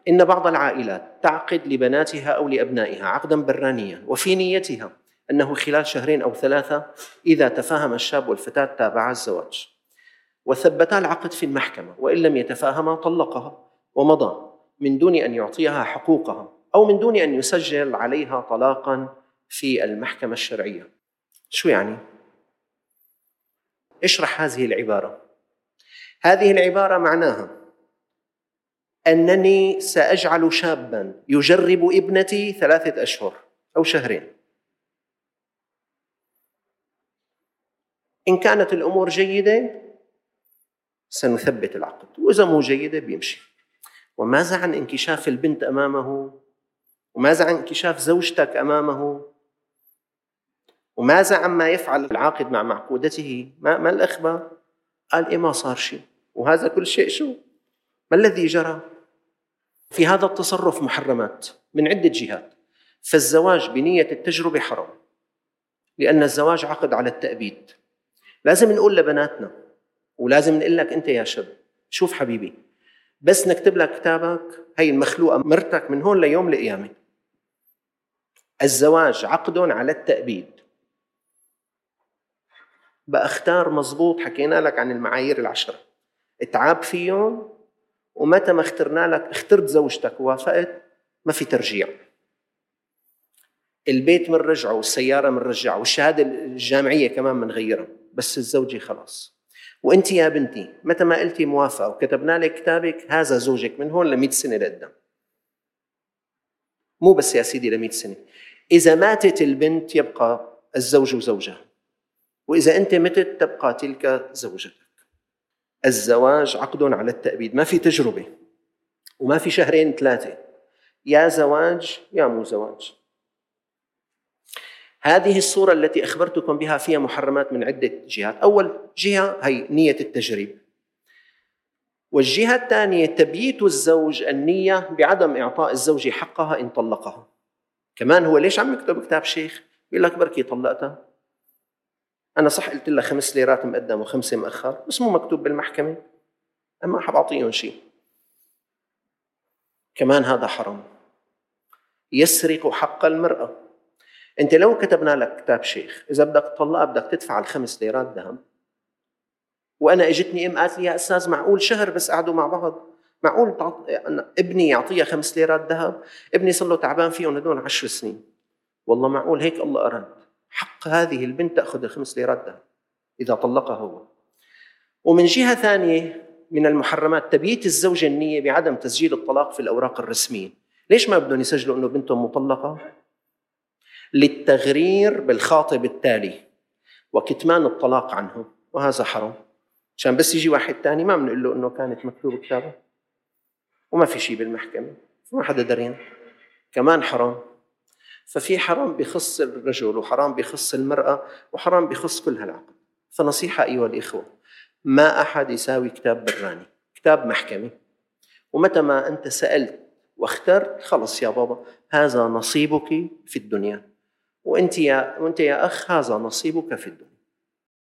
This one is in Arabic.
إن بعض العائلات تعقد لبناتها أو لأبنائها عقداً برانياً وفي نيتها أنه خلال 2 أو 3 إذا تفاهم الشاب والفتاة تابعا الزواج وثبتا العقد في المحكمة، وإن لم يتفاهما طلقها ومضى من دون أن يعطيها حقوقها أو من دون أن يسجل عليها طلاقاً في المحكمة الشرعية. شو يعني؟ اشرح هذه العبارة. هذه العبارة معناها أنني سأجعل شاباً يجرب ابنتي 3 أشهر أو 2 إن كانت الأمور جيدة سنثبت العقد، وإذا مو جيدة بيمشي. وماذا عن انكشاف البنت أمامه؟ وماذا عن انكشاف زوجتك أمامه؟ وماذا عما يفعل العاقد مع معقودته؟ ما الأخبار؟ قال إيه ما صار شيء، وهذا كل شيء شو؟ ما الذي جرى؟ في هذا التصرف محرمات من عدة جهات. فالزواج بنية التجربة حرام، لأن الزواج عقد على التأبيد. لازم نقول لبناتنا ولازم نقول لك أنت يا شاب، شوف حبيبي، بس نكتب لك كتابك هي المخلوقة مرتك من هون ليوم القيامة. الزواج عقد على التأبيد. بقى اختار مزبوط، حكينا لك عن المعايير 10، اتعاب فيهم، ومتى ما اخترنا لك اخترت زوجتك ووافقت ما في ترجيع. البيت منرجعه والسيارة منرجعه والشهادة الجامعية كمان منغيرها، بس الزوجة خلاص. وانت يا بنتي متى ما قلتي موافقة وكتبنا لك كتابك، هذا زوجك من هون ل100 سنة لقدام. مو بس يا سيدي ل100 سنة، إذا ماتت البنت يبقى الزوج زوجها، وإذا أنت متت تبقى تلك زوجتك. الزواج عقد على التأبيد، ما في تجربة وما في 2 3، يا زواج يا مو زواج. هذه الصورة التي أخبرتكم بها فيها محرمات من عدة جهات. أول جهة هي نية التجريب، والجهة الثانية تبييت الزوج النية بعدم إعطاء الزوجة حقها إن طلقها. كمان هو ليش عم يكتب كتاب شيخ؟ بيقول لك بركي طلقتها، أنا صح قلت لها 5 ليرات مقدم و5 مؤخر، بس مو مكتوب بالمحكمة، أما حب أعطيهم شيء. كمان هذا حرام، يسرق حق المرأة. أنت لو كتبنا لك كتاب شيخ إذا بدك تطلقها بدك تدفع 5 ليرات ذهب، وأنا إجتني قالت لي يا أستاذ معقول شهر بس قعدوا مع بعض، معقول ابني يعطيها 5 ليرات ذهب؟ ابني صار له تعبان فيهم هدول 10 سنين، والله معقول هيك الله أراد؟ حق هذه البنت تأخذ 5 ليرات ذهب إذا طلقها هو. ومن جهة ثانية من المحرمات تبييت الزوجة النية بعدم تسجيل الطلاق في الأوراق الرسمية. ليش ما بدهم يسجلوا أنه بنتهم مطلقة؟ للتغرير بالخاطب التالي وكتمان الطلاق عنه، وهذا حرام. عشان بس يجي واحد تاني ما بنقول له أنه كانت مكتوب كتابه وما في شيء بالمحكمة، ما حدا دريان. كمان حرام. ففي حرام بخص الرجل وحرام بخص المرأة وحرام بخص كل هالعقد. فنصيحة أيها الإخوة، ما أحد يساوي كتاب براني، كتاب محكمة. ومتى ما أنت سألت واخترت خلص يا بابا هذا نصيبك في الدنيا، وأنت يا أخ هذا نصيبك في الدنيا.